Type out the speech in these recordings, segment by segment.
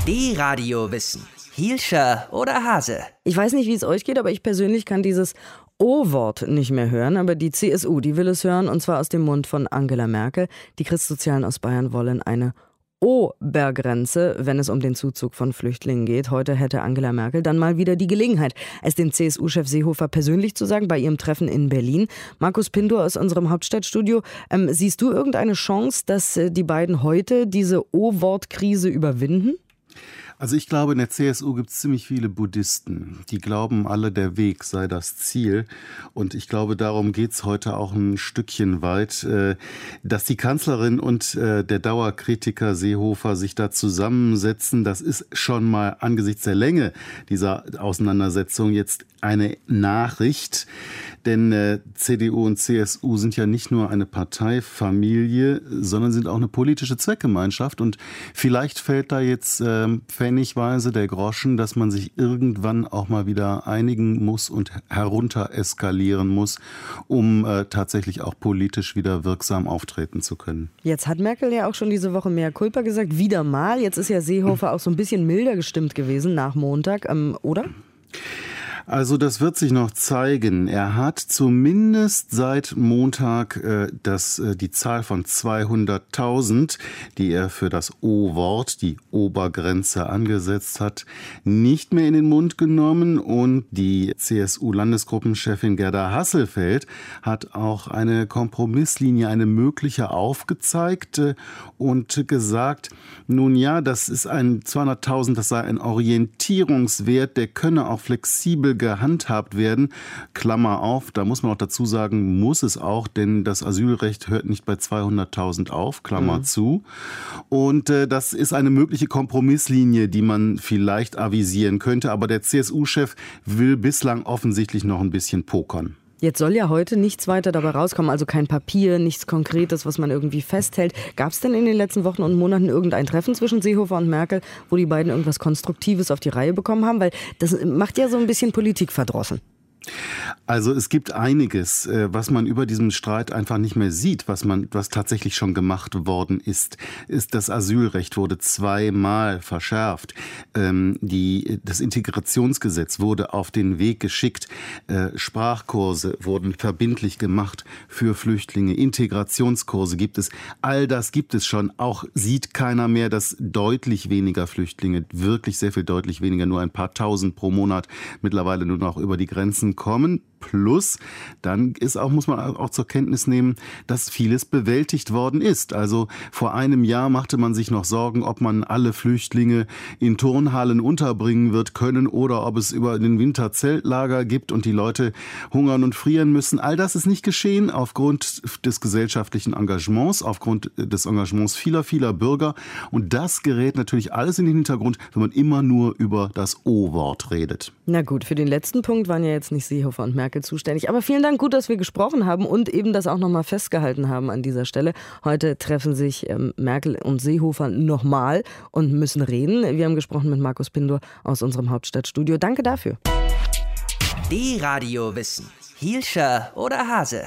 D-Radio Wissen. Hielscher oder Hase? Ich weiß nicht, wie es euch geht, aber ich persönlich kann dieses O-Wort nicht mehr hören. Aber die CSU, die will es hören, und zwar aus dem Mund von Angela Merkel. Die Christsozialen aus Bayern wollen eine Obergrenze, wenn es um den Zuzug von Flüchtlingen geht. Heute hätte Angela Merkel dann mal wieder die Gelegenheit, es dem CSU-Chef Seehofer persönlich zu sagen, bei ihrem Treffen in Berlin. Markus Pintor aus unserem Hauptstadtstudio. Siehst du irgendeine Chance, dass die beiden heute diese O-Wort-Krise überwinden? Also ich glaube, in der CSU gibt es ziemlich viele Buddhisten. Die glauben alle, der Weg sei das Ziel. Und ich glaube, darum geht's heute auch ein Stückchen weit, dass die Kanzlerin und der Dauerkritiker Seehofer sich da zusammensetzen. Das ist schon mal angesichts der Länge dieser Auseinandersetzung jetzt eine Nachricht. Denn CDU und CSU sind ja nicht nur eine Parteifamilie, sondern sind auch eine politische Zweckgemeinschaft. Und vielleicht fällt da jetzt pfennigweise der Groschen, dass man sich irgendwann auch mal wieder einigen muss und herunter eskalieren muss, um tatsächlich auch politisch wieder wirksam auftreten zu können. Jetzt hat Merkel ja auch schon diese Woche mea culpa gesagt, wieder mal. Jetzt ist ja Seehofer auch so ein bisschen milder gestimmt gewesen nach Montag, oder? Also das wird sich noch zeigen. Er hat zumindest seit Montag die Zahl von 200.000, die er für das O-Wort, die Obergrenze angesetzt hat, nicht mehr in den Mund genommen. Und die CSU-Landesgruppenchefin Gerda Hasselfeld hat auch eine Kompromisslinie, eine mögliche aufgezeigt und gesagt, nun ja, das ist 200.000, das sei ein Orientierungswert, der könne auch flexibel gehandhabt werden. Klammer auf, da muss man auch dazu sagen, muss es auch, denn das Asylrecht hört nicht bei 200.000 auf, Klammer zu. Und das ist eine mögliche Kompromisslinie, die man vielleicht avisieren könnte, aber der CSU-Chef will bislang offensichtlich noch ein bisschen pokern. Jetzt soll ja heute nichts weiter dabei rauskommen, also kein Papier, nichts Konkretes, was man irgendwie festhält. Gab es denn in den letzten Wochen und Monaten irgendein Treffen zwischen Seehofer und Merkel, wo die beiden irgendwas Konstruktives auf die Reihe bekommen haben? Weil das macht ja so ein bisschen Politik verdrossen. Also es gibt einiges, was man über diesem Streit einfach nicht mehr sieht, was tatsächlich schon gemacht worden ist. Das Asylrecht wurde 2-mal verschärft. Das Integrationsgesetz wurde auf den Weg geschickt. Sprachkurse wurden verbindlich gemacht für Flüchtlinge. Integrationskurse gibt es. All das gibt es schon. Auch sieht keiner mehr, dass deutlich weniger Flüchtlinge, wirklich sehr viel deutlich weniger, nur ein paar tausend pro Monat mittlerweile nur noch über die Grenzen kommen. Plus, dann muss man auch zur Kenntnis nehmen, dass vieles bewältigt worden ist. Also vor einem Jahr machte man sich noch Sorgen, ob man alle Flüchtlinge in Turnhallen unterbringen wird können oder ob es über den Winter Zeltlager gibt und die Leute hungern und frieren müssen. All das ist nicht geschehen aufgrund des gesellschaftlichen Engagements, aufgrund des Engagements vieler, vieler Bürger. Und das gerät natürlich alles in den Hintergrund, wenn man immer nur über das O-Wort redet. Na gut, für den letzten Punkt waren ja jetzt nicht Seehofer und Merkel zuständig. Aber vielen Dank, gut, dass wir gesprochen haben und eben das auch nochmal festgehalten haben an dieser Stelle. Heute treffen sich Merkel und Seehofer nochmal und müssen reden. Wir haben gesprochen mit Markus Pintor aus unserem Hauptstadtstudio. Danke dafür. D-Radio Wissen. Hielscher oder Hase?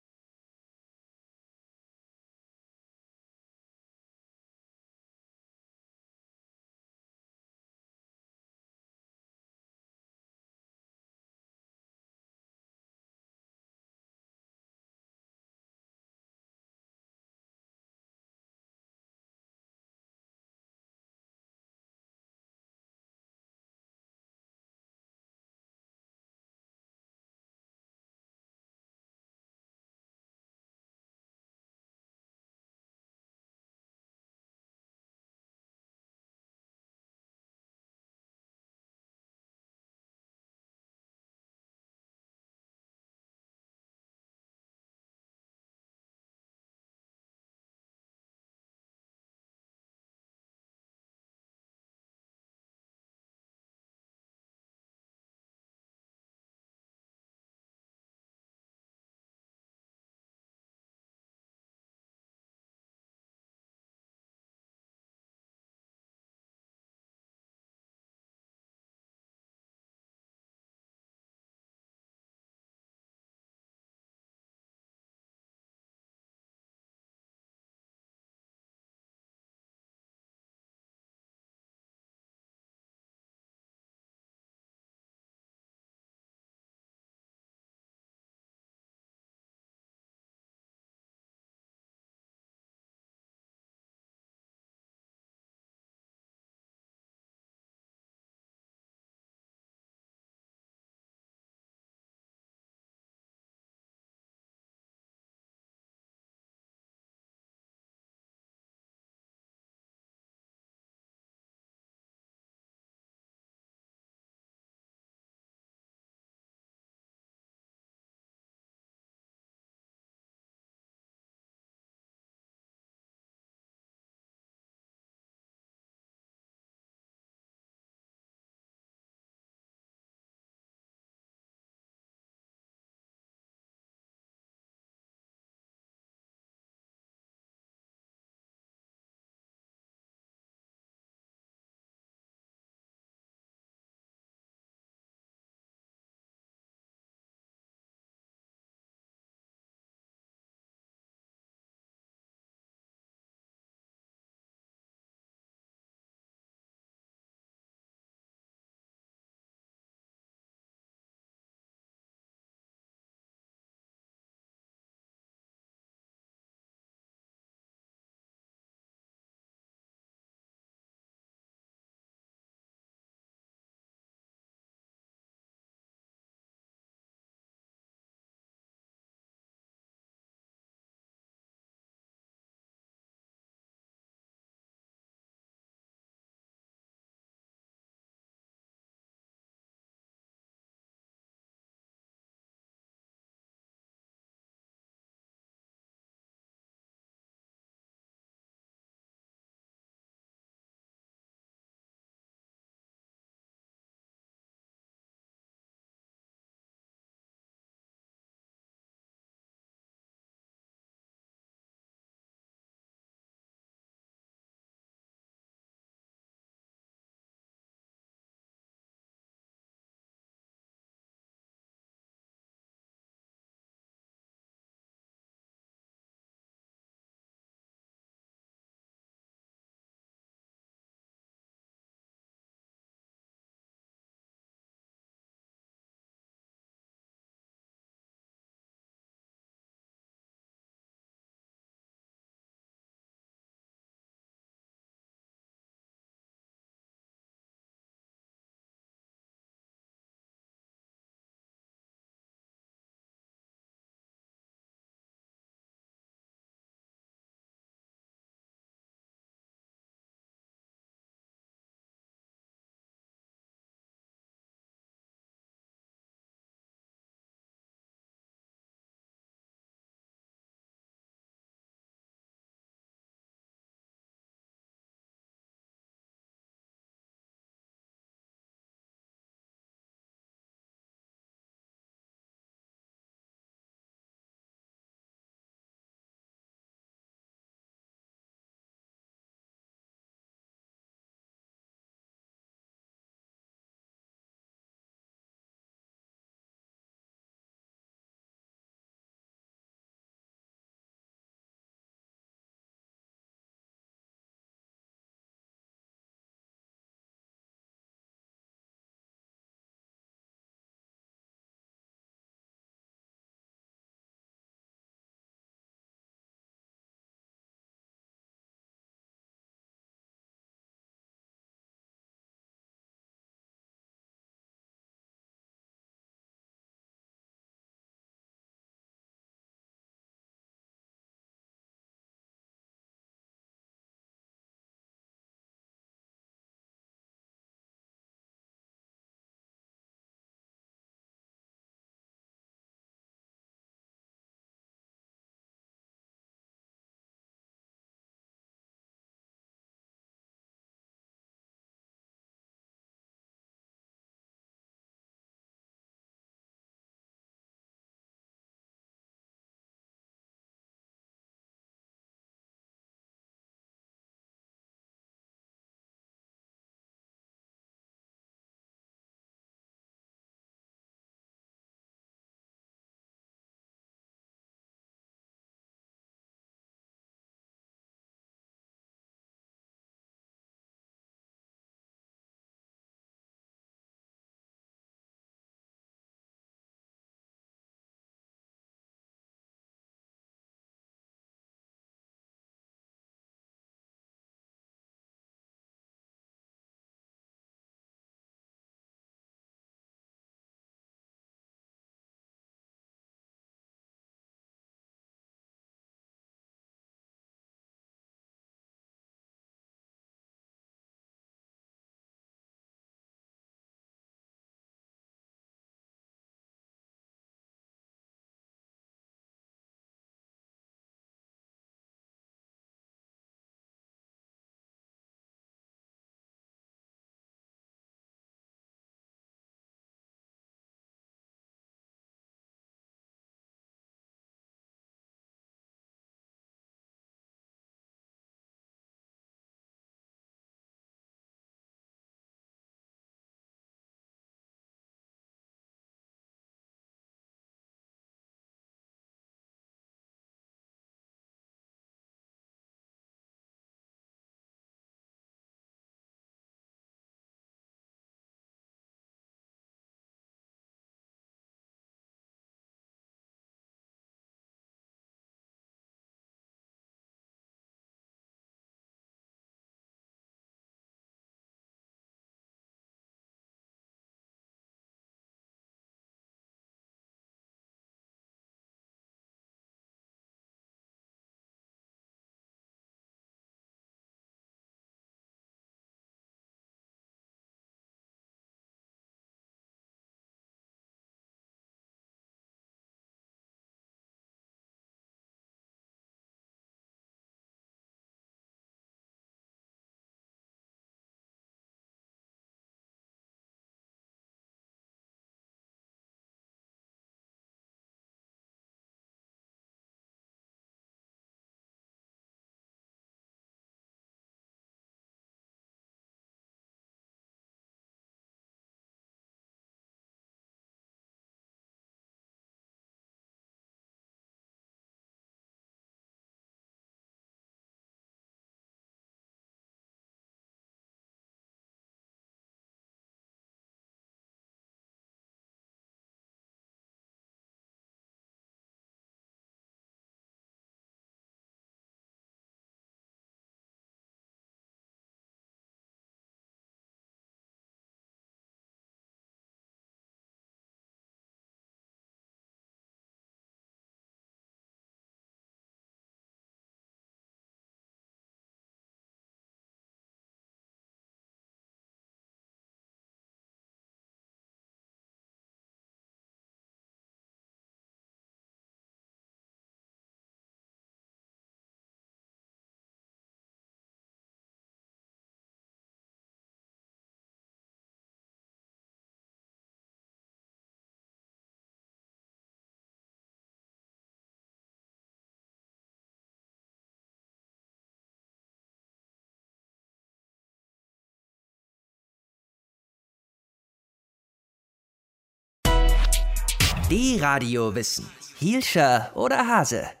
Die Radiowissen. Hielscher oder Hase?